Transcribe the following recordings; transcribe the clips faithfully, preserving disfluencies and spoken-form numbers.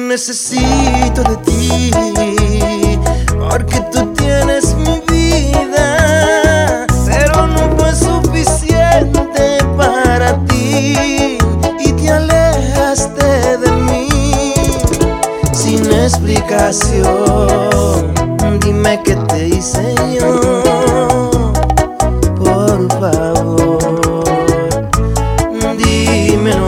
necesito de ti, porque tú tienes mi vida, pero no fue suficiente para ti y te alejaste de mí sin explicación. Dime qué te hice yo, por favor, dímelo.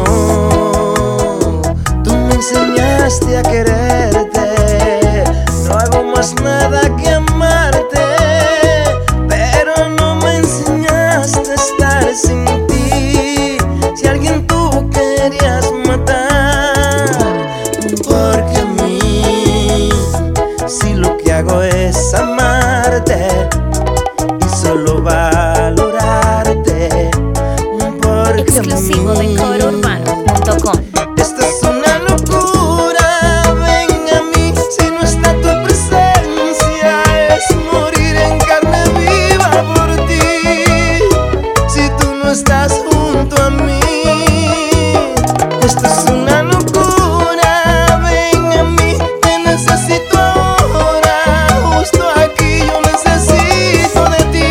Tú me enseñaste a quererte, no hago más nada que amarte, pero no me enseñaste a estar sin ti. Si alguien tú querías matar, porque a mí, si lo que hago es amarte y solo valorarte, porque exclusivo a mí, de cover urbano punto com. esta es una locura. Ven a mí, si no está tu presencia, es morir en carne viva por ti. Si tú no estás junto a mí, esto es una locura. Ven a mí, te necesito ahora, justo aquí yo necesito de ti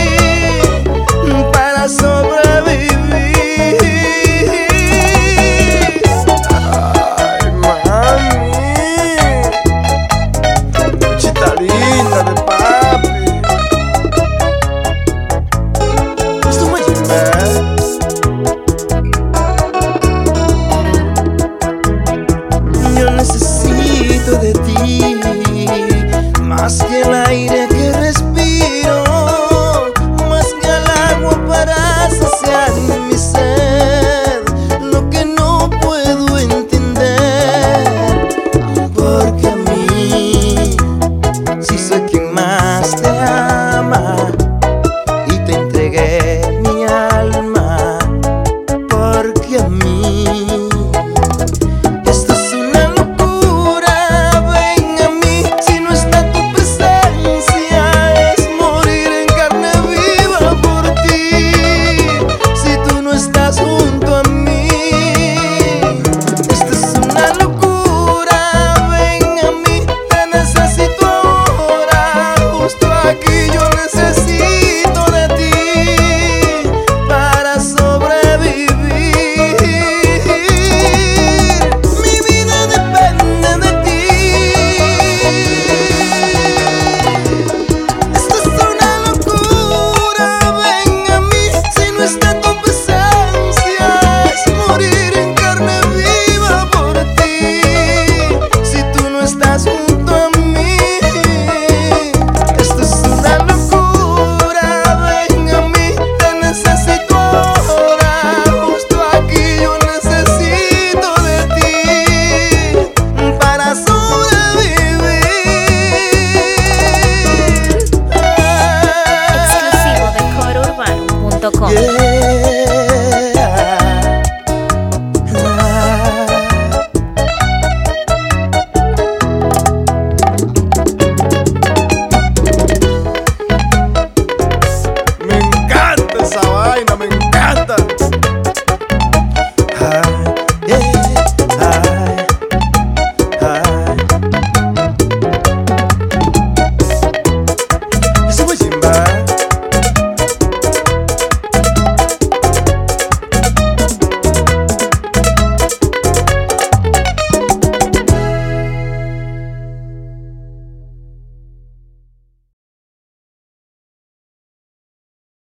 para sobrevivir. Ay, mami, chita linda de papi. Esto me lleva. Yo necesito de ti más que el aire